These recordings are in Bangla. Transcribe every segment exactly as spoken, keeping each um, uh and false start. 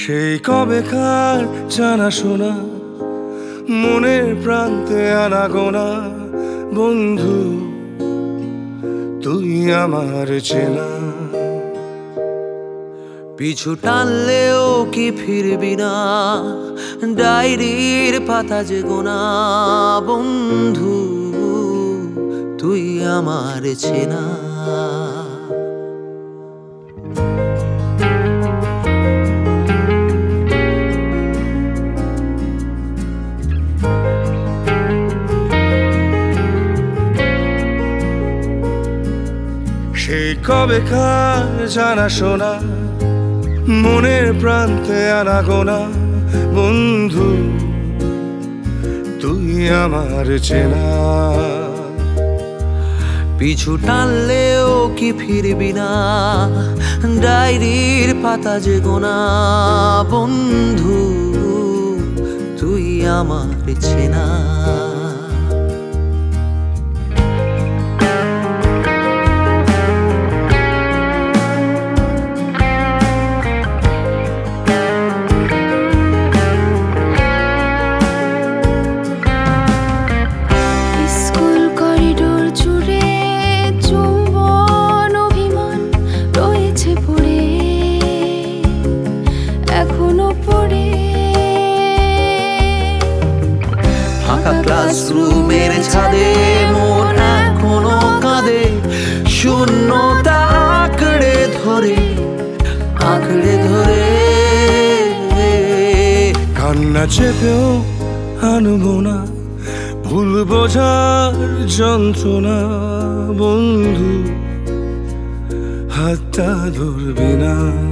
সেই কবেকার জানা শোনা মনের প্রান্তে আনাগোনা বন্ধু তুই আমার চেনা। পিছু টানলেও কি ফিরবি না, ডায়েরির পাতা যে গোনা বন্ধু তুই আমার চেনা। সেই কবেকার জানা শোনা মনের প্রান্তে আনাগোনা বন্ধু তুই আমার চেনা। পিছু টানলেও কি ফিরবি না, ডায়েরির পাতা যে গোনা বন্ধু তুই আমার চেনা। ক্লাসরুমের ছাদে মন এখনো কাঁদে, শূন্যতা আঁকড়ে ধরে আঁকড়ে ধরে। কান্না চেপেও আনবো না ভুল বোঝার যন্ত্রণা বন্ধু হাতটা ধরবি না।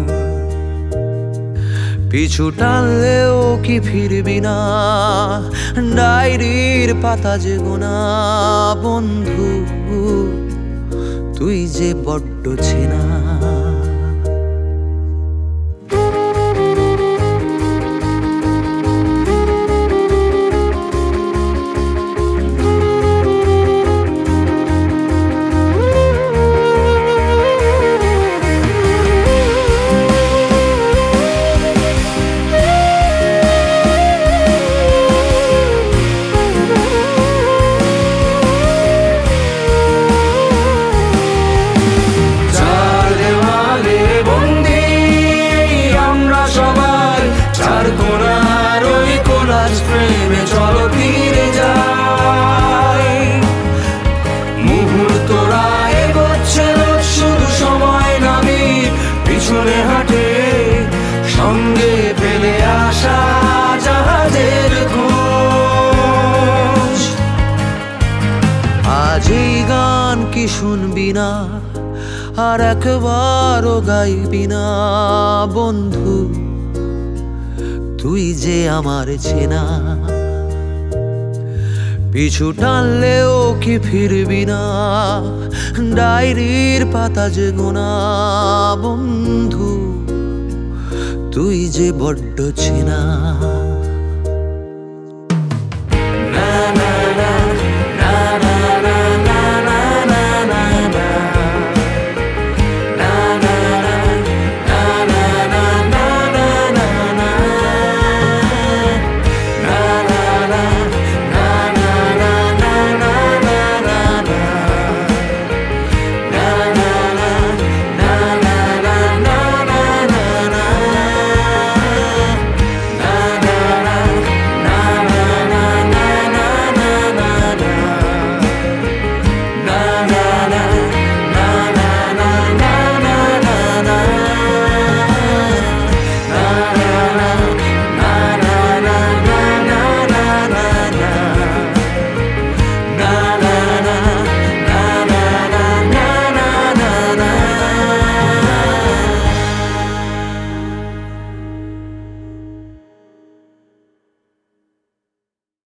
পিছু টানলেও কি ফিরবি না, ডায়েরির পাতা যে গোনা বন্ধু তুই যে বড্ড চেনা। প্রেমে চলো ফিরে যাই, মুহূর্তরা এগোচ্ছে শুধু সময় নামি পিছনে হাঁটে সঙ্গে ফেলে আসা জাহাজের খোঁজ। আজ এই গান কি শুনবি না, আর একবারও গাইবি না বন্ধু তুই যে আমার চেনা। পিছু টানলেও কি ফিরবি না, ডায়েরির পাতা যে গোনা বন্ধু তুই যে বড্ড চেনা।